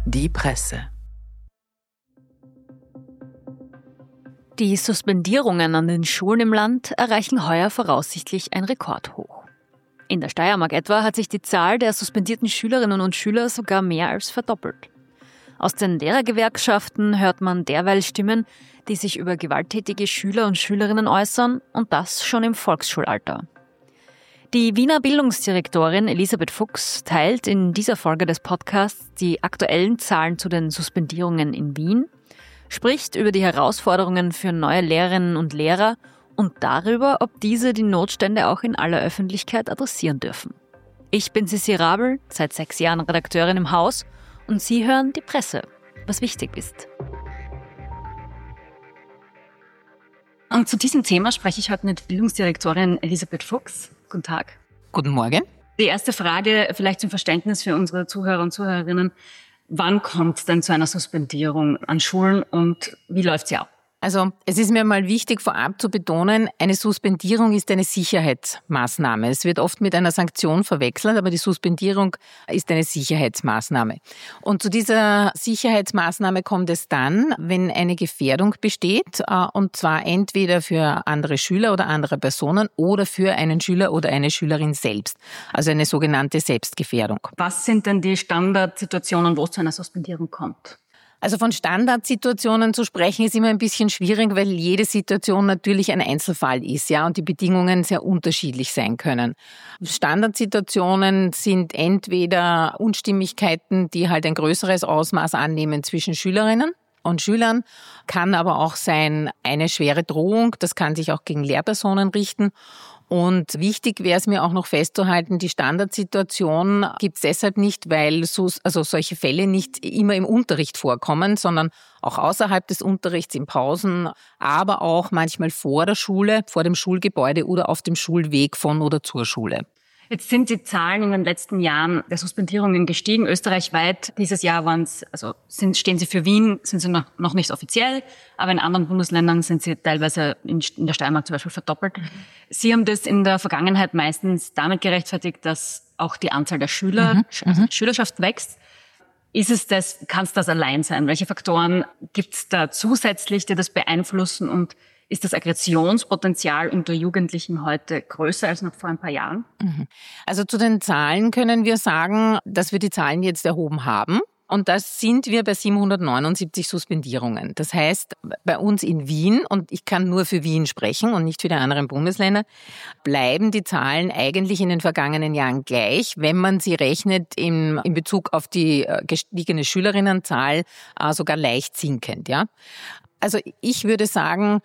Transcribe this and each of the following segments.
Die Presse. Die Suspendierungen an den Schulen im Land erreichen heuer voraussichtlich ein Rekordhoch. In der Steiermark etwa hat sich die Zahl der suspendierten Schülerinnen und Schüler sogar mehr als verdoppelt. Aus den Lehrergewerkschaften hört man derweil Stimmen, die sich über gewalttätige Schüler und Schülerinnen äußern, und das schon im Volksschulalter. Die Wiener Bildungsdirektorin Elisabeth Fuchs teilt in dieser Folge des Podcasts die aktuellen Zahlen zu den Suspendierungen in Wien, spricht über die Herausforderungen für neue Lehrerinnen und Lehrer und darüber, ob diese die Notstände auch in aller Öffentlichkeit adressieren dürfen. Ich bin Sissi Rabel, seit 6 Jahren Redakteurin im Haus, und Sie hören die Presse, was wichtig ist. Und zu diesem Thema spreche ich heute mit Bildungsdirektorin Elisabeth Fuchs. Guten Tag. Guten Morgen. Die erste Frage, vielleicht zum Verständnis für unsere Zuhörer und Zuhörerinnen. Wann kommt es denn zu einer Suspendierung an Schulen und wie läuft sie ab? Also es ist mir mal wichtig, vorab zu betonen, eine Suspendierung ist eine Sicherheitsmaßnahme. Es wird oft mit einer Sanktion verwechselt, aber die Suspendierung ist eine Sicherheitsmaßnahme. Und zu dieser Sicherheitsmaßnahme kommt es dann, wenn eine Gefährdung besteht, und zwar entweder für andere Schüler oder andere Personen oder für einen Schüler oder eine Schülerin selbst. Also eine sogenannte Selbstgefährdung. Was sind denn die Standardsituationen, wo es zu einer Suspendierung kommt? Also von Standardsituationen zu sprechen ist immer ein bisschen schwierig, weil jede Situation natürlich ein Einzelfall ist, ja, und die Bedingungen sehr unterschiedlich sein können. Standardsituationen sind entweder Unstimmigkeiten, die halt ein größeres Ausmaß annehmen zwischen Schülerinnen und Schülern, kann aber auch sein eine schwere Drohung, das kann sich auch gegen Lehrpersonen richten. Und wichtig wäre es mir auch noch festzuhalten, die Standardsituation gibt es deshalb nicht, weil solche Fälle nicht immer im Unterricht vorkommen, sondern auch außerhalb des Unterrichts, in Pausen, aber auch manchmal vor der Schule, vor dem Schulgebäude oder auf dem Schulweg von oder zur Schule. Jetzt sind die Zahlen in den letzten Jahren der Suspendierungen gestiegen. Österreichweit dieses Jahr stehen sie für Wien, sind sie noch nicht offiziell, aber in anderen Bundesländern sind sie teilweise in der Steiermark zum Beispiel verdoppelt. Sie haben das in der Vergangenheit meistens damit gerechtfertigt, dass auch die Anzahl der Schüler, also die Schülerschaft wächst. Kann es das allein sein? Welche Faktoren gibt es da zusätzlich, die das beeinflussen, und ist das Aggressionspotenzial unter Jugendlichen heute größer als noch vor ein paar Jahren? Also zu den Zahlen können wir sagen, dass wir die Zahlen jetzt erhoben haben. Und da sind wir bei 779 Suspendierungen. Das heißt, bei uns in Wien, und ich kann nur für Wien sprechen und nicht für die anderen Bundesländer, bleiben die Zahlen eigentlich in den vergangenen Jahren gleich, wenn man sie rechnet in Bezug auf die gestiegene Schülerinnenzahl sogar leicht sinkend, ja. Also ich würde sagen,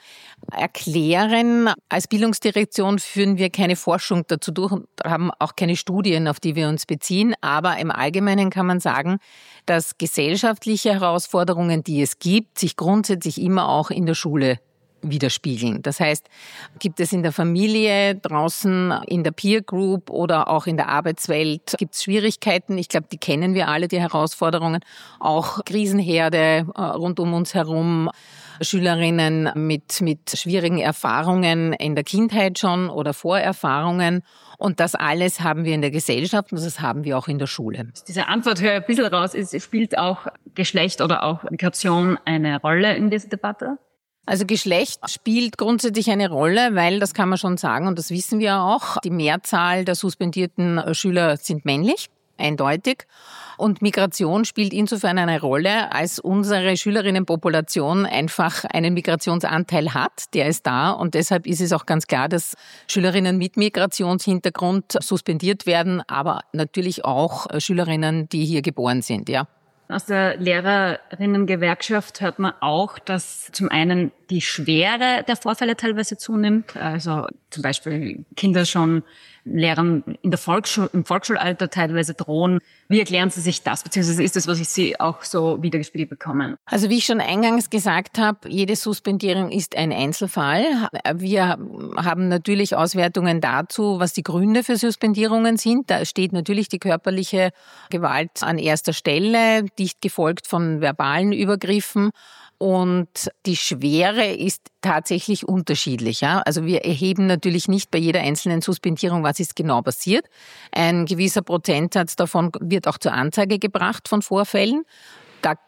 erklären, als Bildungsdirektion führen wir keine Forschung dazu durch und haben auch keine Studien, auf die wir uns beziehen. Aber im Allgemeinen kann man sagen, dass gesellschaftliche Herausforderungen, die es gibt, sich grundsätzlich immer auch in der Schule widerspiegeln. Das heißt, gibt es in der Familie, draußen in der Peer Group oder auch in der Arbeitswelt, gibt es Schwierigkeiten. Ich glaube, die kennen wir alle, die Herausforderungen. Auch Krisenherde rund um uns herum, Schülerinnen mit schwierigen Erfahrungen in der Kindheit schon oder Vorerfahrungen. Und das alles haben wir in der Gesellschaft und das haben wir auch in der Schule. Diese Antwort höre ich ein bisschen raus. Spielt auch Geschlecht oder auch Migration eine Rolle in dieser Debatte? Also Geschlecht spielt grundsätzlich eine Rolle, weil, das kann man schon sagen und das wissen wir auch, die Mehrzahl der suspendierten Schüler sind männlich, eindeutig. Und Migration spielt insofern eine Rolle, als unsere Schülerinnenpopulation einfach einen Migrationsanteil hat, der ist da. Und deshalb ist es auch ganz klar, dass Schülerinnen mit Migrationshintergrund suspendiert werden, aber natürlich auch Schülerinnen, die hier geboren sind, ja. Aus der Lehrerinnengewerkschaft hört man auch, dass zum einen die Schwere der Vorfälle teilweise zunimmt. Also zum Beispiel Kinder schon Lehrern im Volksschulalter teilweise drohen. Wie erklären Sie sich das? Beziehungsweise ist das, was ich Sie auch so wiedergespiegelt bekomme? Also wie ich schon eingangs gesagt habe, jede Suspendierung ist ein Einzelfall. Wir haben natürlich Auswertungen dazu, was die Gründe für Suspendierungen sind. Da steht natürlich die körperliche Gewalt an erster Stelle, dicht gefolgt von verbalen Übergriffen. Und die Schwere ist tatsächlich unterschiedlich. Ja? Also wir erheben natürlich nicht bei jeder einzelnen Suspendierung, was ist genau passiert. Ein gewisser Prozentsatz davon wird auch zur Anzeige gebracht von Vorfällen.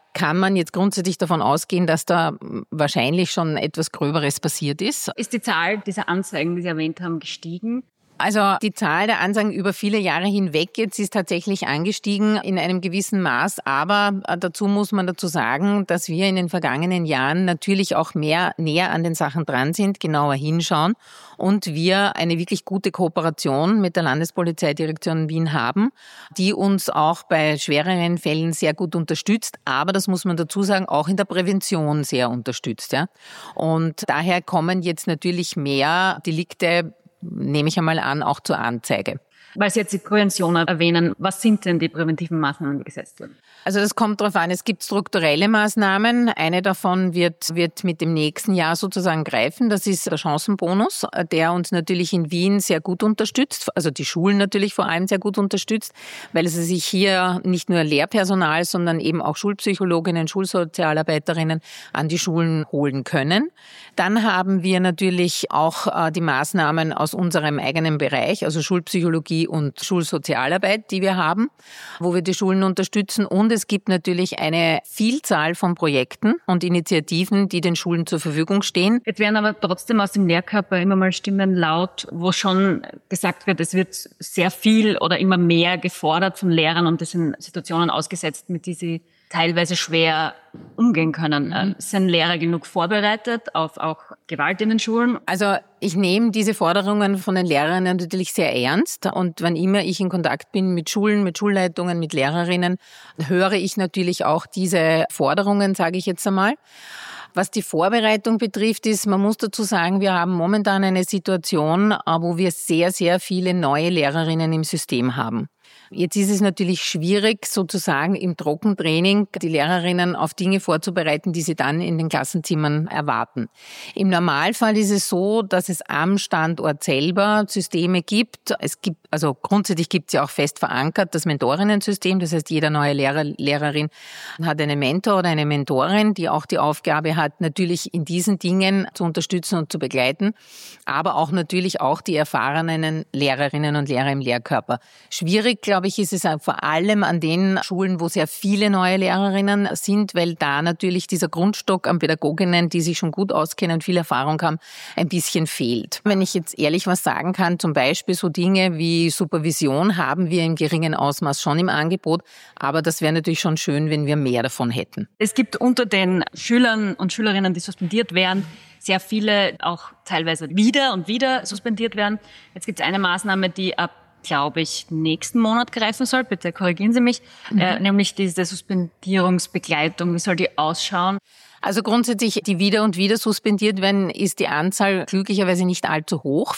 kann man jetzt grundsätzlich davon ausgehen, dass da wahrscheinlich schon etwas Gröberes passiert ist. Ist die Zahl dieser Anzeigen, die Sie erwähnt haben, gestiegen? Also die Zahl der Anzeigen über viele Jahre hinweg jetzt ist tatsächlich angestiegen in einem gewissen Maß. Aber dazu muss man dazu sagen, dass wir in den vergangenen Jahren natürlich auch näher an den Sachen dran sind, genauer hinschauen und wir eine wirklich gute Kooperation mit der Landespolizeidirektion Wien haben, die uns auch bei schwereren Fällen sehr gut unterstützt. Aber das muss man dazu sagen, auch in der Prävention sehr unterstützt. Ja. Und daher kommen jetzt natürlich mehr Delikte, nehme ich einmal an, auch zur Anzeige. Weil Sie jetzt die Prävention erwähnen, was sind denn die präventiven Maßnahmen, die gesetzt wurden? Also das kommt darauf an, es gibt strukturelle Maßnahmen. Eine davon wird mit dem nächsten Jahr sozusagen greifen. Das ist der Chancenbonus, der uns natürlich in Wien sehr gut unterstützt, also die Schulen natürlich vor allem sehr gut unterstützt, weil sie sich hier nicht nur Lehrpersonal, sondern eben auch Schulpsychologinnen, Schulsozialarbeiterinnen an die Schulen holen können. Dann haben wir natürlich auch die Maßnahmen aus unserem eigenen Bereich, also Schulpsychologie und Schulsozialarbeit, die wir haben, wo wir die Schulen unterstützen. Und es gibt natürlich eine Vielzahl von Projekten und Initiativen, die den Schulen zur Verfügung stehen. Jetzt werden aber trotzdem aus dem Lehrkörper immer mal Stimmen laut, wo schon gesagt wird, es wird sehr viel oder immer mehr gefordert von Lehrern und das sind Situationen ausgesetzt, mit denen sie teilweise schwer umgehen können. Sind Lehrer genug vorbereitet auf auch Gewalt in den Schulen? Also ich nehme diese Forderungen von den Lehrern natürlich sehr ernst und wann immer ich in Kontakt bin mit Schulen, mit Schulleitungen, mit Lehrerinnen, höre ich natürlich auch diese Forderungen, sage ich jetzt einmal. Was die Vorbereitung betrifft, ist, man muss dazu sagen, wir haben momentan eine Situation, wo wir sehr, sehr viele neue Lehrerinnen im System haben. Jetzt ist es natürlich schwierig, sozusagen im Trockentraining die Lehrerinnen auf Dinge vorzubereiten, die sie dann in den Klassenzimmern erwarten. Im Normalfall ist es so, dass es am Standort selber Systeme gibt. Also grundsätzlich gibt es ja auch fest verankert das Mentorinnen-System. Das heißt, jeder neue Lehrer, Lehrerin hat einen Mentor oder eine Mentorin, die auch die Aufgabe hat, natürlich in diesen Dingen zu unterstützen und zu begleiten, aber auch natürlich auch die erfahrenen Lehrerinnen und Lehrer im Lehrkörper. Schwierig, glaube ich, ist es vor allem an den Schulen, wo sehr viele neue Lehrerinnen sind, weil da natürlich dieser Grundstock an Pädagoginnen, die sich schon gut auskennen und viel Erfahrung haben, ein bisschen fehlt. Wenn ich jetzt ehrlich was sagen kann, zum Beispiel so Dinge wie Supervision haben wir im geringen Ausmaß schon im Angebot, aber das wäre natürlich schon schön, wenn wir mehr davon hätten. Es gibt unter den Schülern und Schülerinnen, die suspendiert werden, sehr viele auch teilweise wieder und wieder suspendiert werden. Jetzt gibt es eine Maßnahme, die ab glaube ich, nächsten Monat greifen soll. Bitte korrigieren Sie mich. Nämlich diese Suspendierungsbegleitung. Wie soll die ausschauen? Also grundsätzlich, die wieder und wieder suspendiert werden, ist die Anzahl glücklicherweise nicht allzu hoch.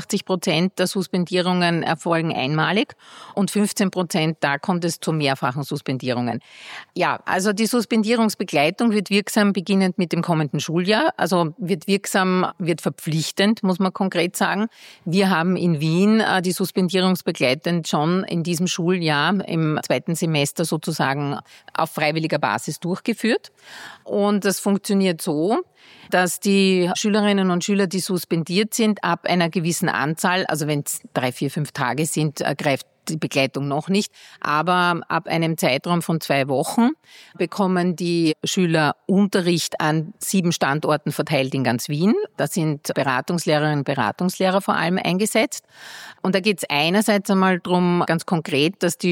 85% der Suspendierungen erfolgen einmalig und 15%, da kommt es zu mehrfachen Suspendierungen. Ja, also die Suspendierungsbegleitung wird wirksam beginnend mit dem kommenden Schuljahr. Also wird verpflichtend, muss man konkret sagen. Wir haben in Wien die Suspendierungsbegleitend schon in diesem Schuljahr im 2. Semester sozusagen auf freiwilliger Basis durchgeführt. Und das funktioniert so, dass die Schülerinnen und Schüler, die suspendiert sind, ab einer gewissen Anzahl, also wenn es 3, 4, 5 Tage sind, greift die Begleitung noch nicht, aber ab einem Zeitraum von 2 Wochen bekommen die Schüler Unterricht an 7 Standorten verteilt in ganz Wien. Da sind Beratungslehrerinnen und Beratungslehrer vor allem eingesetzt. Und da geht es einerseits einmal darum, ganz konkret, dass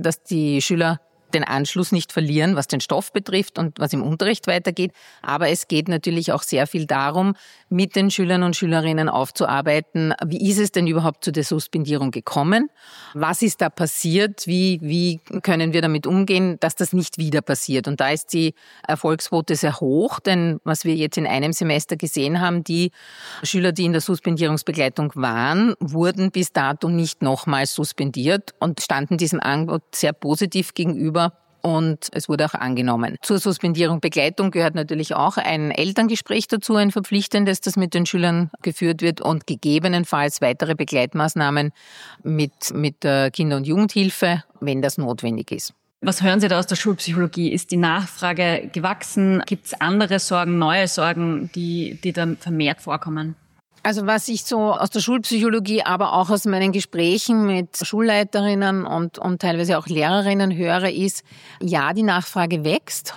die Schüler den Anschluss nicht verlieren, was den Stoff betrifft und was im Unterricht weitergeht. Aber es geht natürlich auch sehr viel darum, mit den Schülern und Schülerinnen aufzuarbeiten, wie ist es denn überhaupt zu der Suspendierung gekommen? Was ist da passiert? Wie können wir damit umgehen, dass das nicht wieder passiert? Und da ist die Erfolgsquote sehr hoch, denn was wir jetzt in einem Semester gesehen haben, die Schüler, die in der Suspendierungsbegleitung waren, wurden bis dato nicht nochmals suspendiert und standen diesem Angebot sehr positiv gegenüber. Und es wurde auch angenommen. Zur Suspendierung Begleitung gehört natürlich auch ein Elterngespräch dazu, ein verpflichtendes, das mit den Schülern geführt wird und gegebenenfalls weitere Begleitmaßnahmen mit der Kinder- und Jugendhilfe, wenn das notwendig ist. Was hören Sie da aus der Schulpsychologie? Ist die Nachfrage gewachsen? Gibt es andere Sorgen, neue Sorgen, die dann vermehrt vorkommen? Also was ich so aus der Schulpsychologie, aber auch aus meinen Gesprächen mit Schulleiterinnen und teilweise auch Lehrerinnen höre, ist, ja, die Nachfrage wächst.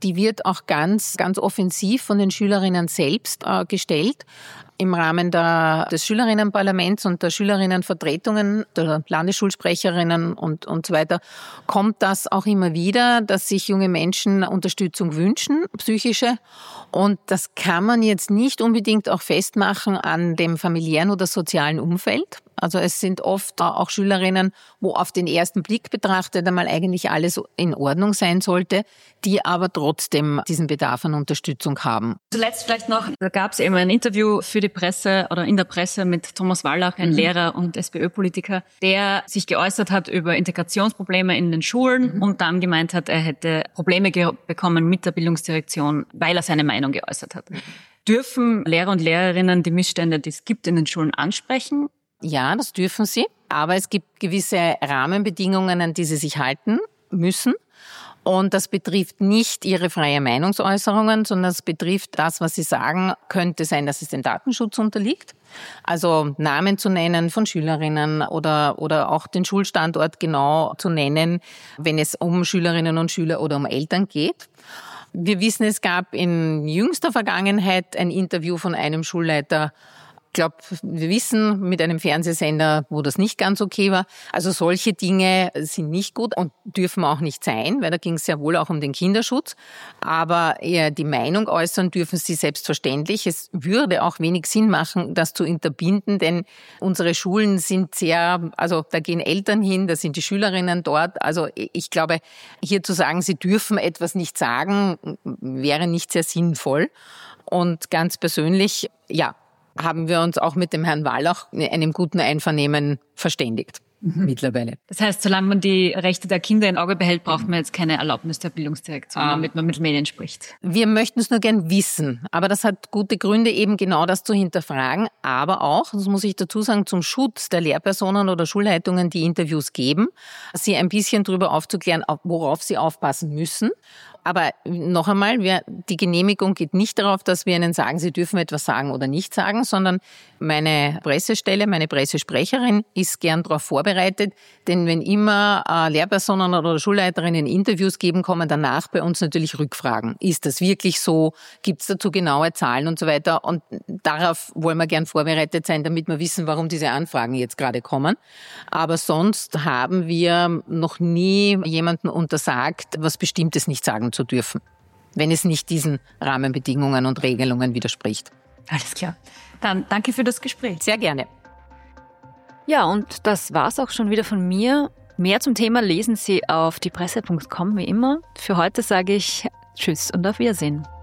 Die wird auch ganz, ganz offensiv von den Schülerinnen selbst gestellt. Im Rahmen des Schülerinnenparlaments und der Schülerinnenvertretungen, der Landesschulsprecherinnen und so weiter, kommt das auch immer wieder, dass sich junge Menschen Unterstützung wünschen, psychische. Und das kann man jetzt nicht unbedingt auch festmachen an dem familiären oder sozialen Umfeld. Also es sind oft auch Schülerinnen, wo auf den ersten Blick betrachtet einmal eigentlich alles in Ordnung sein sollte, die aber trotzdem diesen Bedarf an Unterstützung haben. Zuletzt vielleicht noch, da gab es eben ein Interview für die Presse oder in der Presse mit Thomas Wallach, ein Lehrer und SPÖ-Politiker, der sich geäußert hat über Integrationsprobleme in den Schulen und dann gemeint hat, er hätte Probleme bekommen mit der Bildungsdirektion, weil er seine Meinung geäußert hat. Dürfen Lehrer und Lehrerinnen die Missstände, die es gibt in den Schulen, ansprechen? Ja, das dürfen sie. Aber es gibt gewisse Rahmenbedingungen, an die sie sich halten müssen. Und das betrifft nicht ihre freie Meinungsäußerungen, sondern es betrifft das, was sie sagen, könnte sein, dass es dem Datenschutz unterliegt. Also Namen zu nennen von Schülerinnen oder auch den Schulstandort genau zu nennen, wenn es um Schülerinnen und Schüler oder um Eltern geht. Wir wissen, es gab in jüngster Vergangenheit ein Interview von einem Schulleiter, ich glaube, wir wissen, mit einem Fernsehsender, wo das nicht ganz okay war. Also solche Dinge sind nicht gut und dürfen auch nicht sein, weil da ging es ja wohl auch um den Kinderschutz. Aber eher die Meinung äußern dürfen sie selbstverständlich. Es würde auch wenig Sinn machen, das zu unterbinden, denn unsere Schulen sind also da gehen Eltern hin, da sind die Schülerinnen dort. Also ich glaube, hier zu sagen, sie dürfen etwas nicht sagen, wäre nicht sehr sinnvoll. Und ganz persönlich, ja, haben wir uns auch mit dem Herrn Wallach in einem guten Einvernehmen verständigt mittlerweile. Das heißt, solange man die Rechte der Kinder im Auge behält, braucht man jetzt keine Erlaubnis der Bildungsdirektion, damit man mit Medien spricht. Wir möchten es nur gern wissen, aber das hat gute Gründe, eben genau das zu hinterfragen, aber auch, das muss ich dazu sagen, zum Schutz der Lehrpersonen oder Schulleitungen, die Interviews geben, sie ein bisschen darüber aufzuklären, worauf sie aufpassen müssen. Aber noch einmal, die Genehmigung geht nicht darauf, dass wir ihnen sagen, sie dürfen etwas sagen oder nicht sagen, sondern meine Pressestelle, meine Pressesprecherin ist gern darauf vorbereitet, denn wenn immer Lehrpersonen oder Schulleiterinnen Interviews geben, kommen danach bei uns natürlich Rückfragen. Ist das wirklich so? Gibt es dazu genaue Zahlen und so weiter? Und darauf wollen wir gern vorbereitet sein, damit wir wissen, warum diese Anfragen jetzt gerade kommen. Aber sonst haben wir noch nie jemanden untersagt, was Bestimmtes nicht sagen zu dürfen, wenn es nicht diesen Rahmenbedingungen und Regelungen widerspricht. Alles klar. Dann danke für das Gespräch. Sehr gerne. Ja, und das war's auch schon wieder von mir. Mehr zum Thema lesen Sie auf diepresse.com wie immer. Für heute sage ich Tschüss und auf Wiedersehen.